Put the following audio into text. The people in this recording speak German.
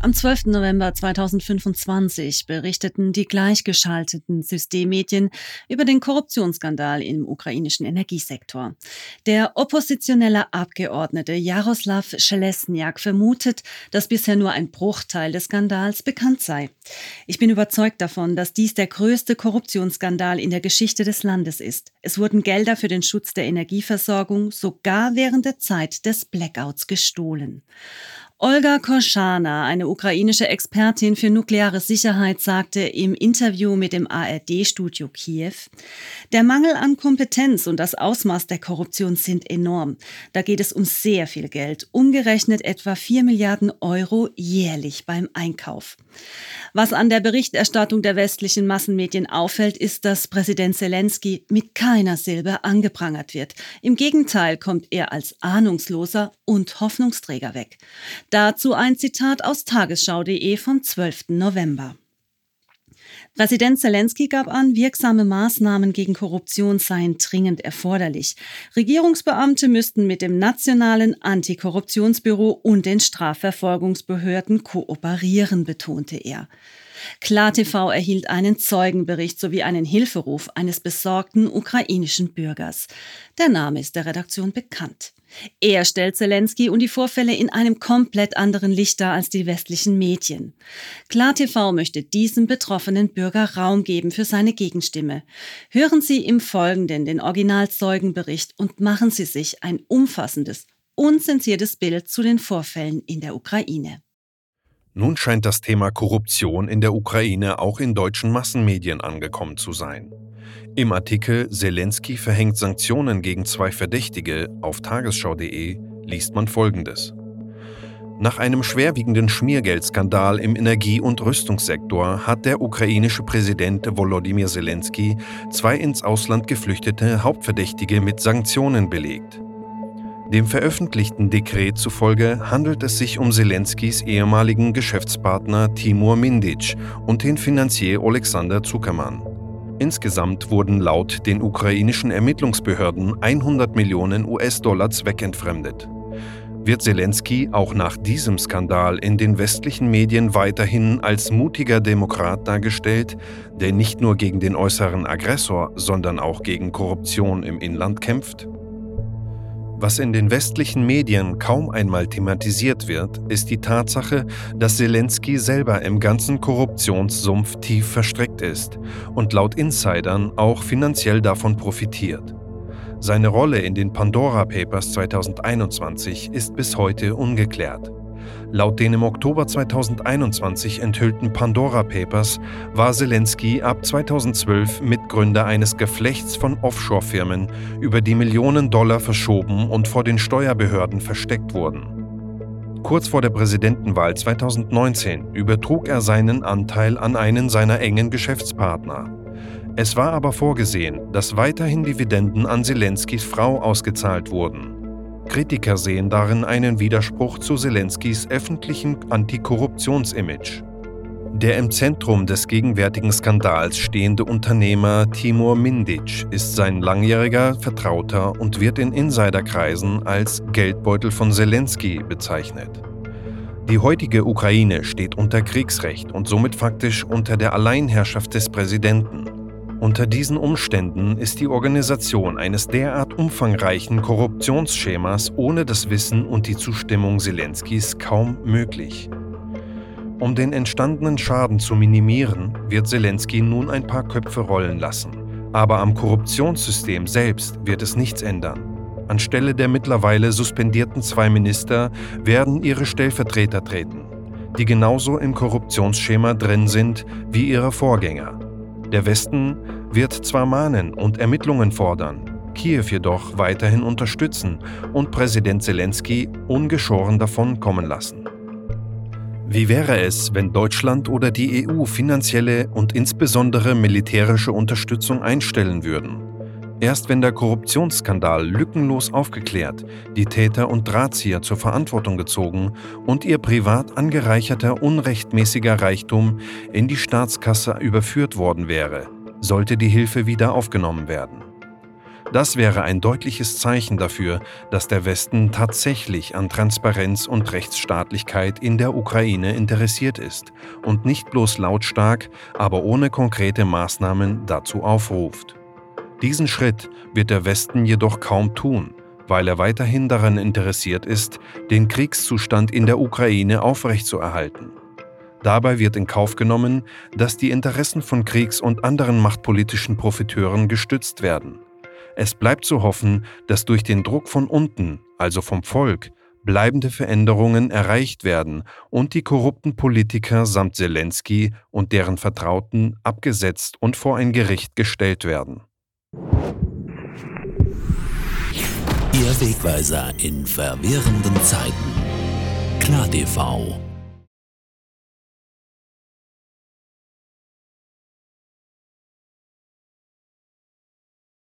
Am 12. November 2025 berichteten die gleichgeschalteten Systemmedien über den Korruptionsskandal im ukrainischen Energiesektor. Der oppositionelle Abgeordnete Jaroslaw Schlesniak vermutet, dass bisher nur ein Bruchteil des Skandals bekannt sei. Ich bin überzeugt davon, dass dies der größte Korruptionsskandal in der Geschichte des Landes ist. Es wurden Gelder für den Schutz der Energieversorgung sogar während der Zeit des Blackouts gestohlen. Olga Koschana, eine ukrainische Expertin für nukleare Sicherheit, sagte im Interview mit dem ARD-Studio Kiew: Der Mangel an Kompetenz und das Ausmaß der Korruption sind enorm. Da geht es um sehr viel Geld, umgerechnet etwa 4 Milliarden Euro jährlich beim Einkauf. Was an der Berichterstattung der westlichen Massenmedien auffällt, ist, dass Präsident Selenskyj mit keiner Silbe angeprangert wird. Im Gegenteil kommt er als ahnungsloser und Hoffnungsträger weg. Dazu ein Zitat aus tagesschau.de vom 12. November. Präsident Selenskyj gab an, wirksame Maßnahmen gegen Korruption seien dringend erforderlich. Regierungsbeamte müssten mit dem Nationalen Antikorruptionsbüro und den Strafverfolgungsbehörden kooperieren, betonte er. KlarTV erhielt einen Zeugenbericht sowie einen Hilferuf eines besorgten ukrainischen Bürgers. Der Name ist der Redaktion bekannt. Er stellt Selenskyj und die Vorfälle in einem komplett anderen Licht dar als die westlichen Medien. KlarTV möchte diesem betroffenen Bürger Raum geben für seine Gegenstimme. Hören Sie im Folgenden den Originalzeugenbericht und machen Sie sich ein umfassendes, unzensiertes Bild zu den Vorfällen in der Ukraine. Nun scheint das Thema Korruption in der Ukraine auch in deutschen Massenmedien angekommen zu sein. Im Artikel »Selenskyj verhängt Sanktionen gegen 2 Verdächtige« auf tagesschau.de liest man Folgendes. Nach einem schwerwiegenden Schmiergeldskandal im Energie- und Rüstungssektor hat der ukrainische Präsident Volodymyr Selenskyj 2 ins Ausland geflüchtete Hauptverdächtige mit Sanktionen belegt. Dem veröffentlichten Dekret zufolge handelt es sich um Selenskyjs ehemaligen Geschäftspartner Timur Mindic und den Finanzier Oleksandr Zuckerman. Insgesamt wurden laut den ukrainischen Ermittlungsbehörden 100 Millionen US-Dollar zweckentfremdet. Wird Selenskyj auch nach diesem Skandal in den westlichen Medien weiterhin als mutiger Demokrat dargestellt, der nicht nur gegen den äußeren Aggressor, sondern auch gegen Korruption im Inland kämpft? Was in den westlichen Medien kaum einmal thematisiert wird, ist die Tatsache, dass Selenskyj selber im ganzen Korruptionssumpf tief verstrickt ist und laut Insidern auch finanziell davon profitiert. Seine Rolle in den Pandora Papers 2021 ist bis heute ungeklärt. Laut den im Oktober 2021 enthüllten Pandora Papers war Selenskyj ab 2012 Mitgründer eines Geflechts von Offshore-Firmen, über die Millionen Dollar verschoben und vor den Steuerbehörden versteckt wurden. Kurz vor der Präsidentenwahl 2019 übertrug er seinen Anteil an einen seiner engen Geschäftspartner. Es war aber vorgesehen, dass weiterhin Dividenden an Selenskyjs Frau ausgezahlt wurden. Kritiker sehen darin einen Widerspruch zu Selenskyjs öffentlichem Antikorruptionsimage. Der im Zentrum des gegenwärtigen Skandals stehende Unternehmer Timur Mindic ist sein langjähriger Vertrauter und wird in Insiderkreisen als Geldbeutel von Selenskyj bezeichnet. Die heutige Ukraine steht unter Kriegsrecht und somit faktisch unter der Alleinherrschaft des Präsidenten. Unter diesen Umständen ist die Organisation eines derart umfangreichen Korruptionsschemas ohne das Wissen und die Zustimmung Selenskyjs kaum möglich. Um den entstandenen Schaden zu minimieren, wird Selenskyj nun ein paar Köpfe rollen lassen. Aber am Korruptionssystem selbst wird es nichts ändern. Anstelle der mittlerweile suspendierten 2 Minister werden ihre Stellvertreter treten, die genauso im Korruptionsschema drin sind wie ihre Vorgänger. Der Westen wird zwar mahnen und Ermittlungen fordern, Kiew jedoch weiterhin unterstützen und Präsident Selenskyj ungeschoren davonkommen lassen. Wie wäre es, wenn Deutschland oder die EU finanzielle und insbesondere militärische Unterstützung einstellen würden? Erst wenn der Korruptionsskandal lückenlos aufgeklärt, die Täter und Drahtzieher zur Verantwortung gezogen und ihr privat angereicherter unrechtmäßiger Reichtum in die Staatskasse überführt worden wäre, sollte die Hilfe wieder aufgenommen werden. Das wäre ein deutliches Zeichen dafür, dass der Westen tatsächlich an Transparenz und Rechtsstaatlichkeit in der Ukraine interessiert ist und nicht bloß lautstark, aber ohne konkrete Maßnahmen dazu aufruft. Diesen Schritt wird der Westen jedoch kaum tun, weil er weiterhin daran interessiert ist, den Kriegszustand in der Ukraine aufrechtzuerhalten. Dabei wird in Kauf genommen, dass die Interessen von Kriegs- und anderen machtpolitischen Profiteuren gestützt werden. Es bleibt zu hoffen, dass durch den Druck von unten, also vom Volk, bleibende Veränderungen erreicht werden und die korrupten Politiker samt Selenskyj und deren Vertrauten abgesetzt und vor ein Gericht gestellt werden. Ihr Wegweiser in verwirrenden Zeiten. KlarTV